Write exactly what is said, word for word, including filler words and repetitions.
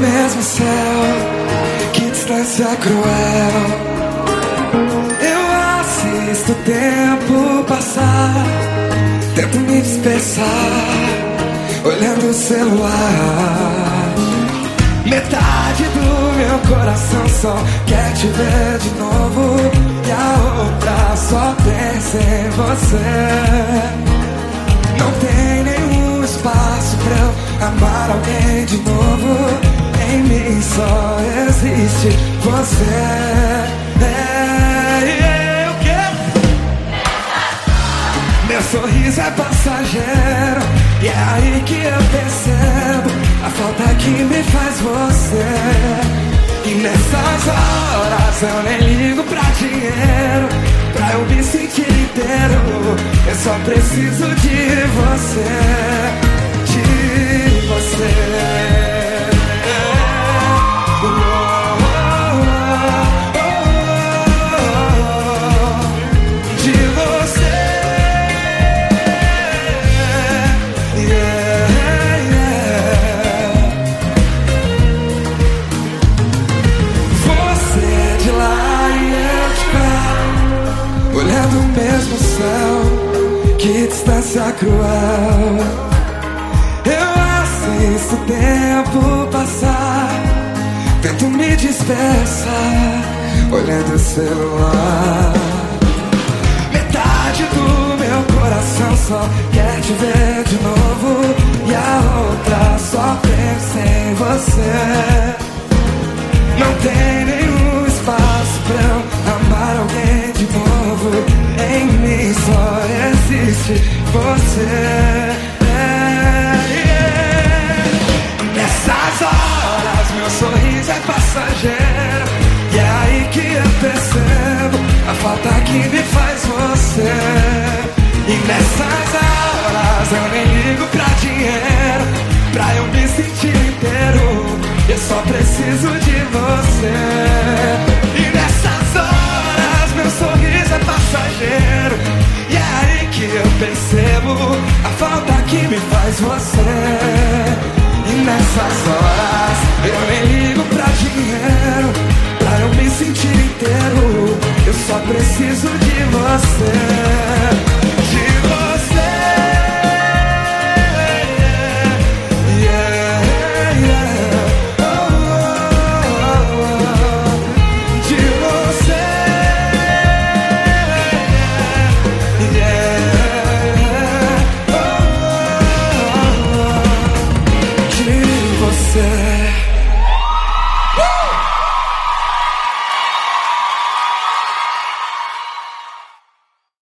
mesmo céu, que distância cruel. Eu assisto o tempo passar, tento me dispersar, olhando o celular. Metade do meu coração só quer te ver de novo, e a outra só pensa em você. Não tem nenhum espaço pra eu amar alguém de novo. Em mim só existe você. É, eu quero. Meu sorriso é passageiro, e é aí que eu percebo a falta que me faz você. E nessas horas eu nem ligo pra dinheiro, pra eu me sentir inteiro. Eu só preciso de você, de você. Oh, oh, oh, oh, oh, de você. Yeah, yeah. Você de lá e eu de cá, olhando o mesmo céu, que distância cruel. Eu assisto o tempo passar, tento me dispersar, olhando o celular. Metade do meu coração só quer te ver de novo, e a outra só pensa em você. Não tem nenhum espaço pra eu amar alguém de novo. Em mim só existe você. É, yeah. Nessas horas meu sorriso é passageiro, e é aí que eu percebo a falta que me faz você. E nessas horas eu nem ligo pra dinheiro, pra eu me sentir inteiro. Eu só preciso de você. E nessas horas meu sorriso é passageiro, e é aí que eu percebo a falta que me faz você.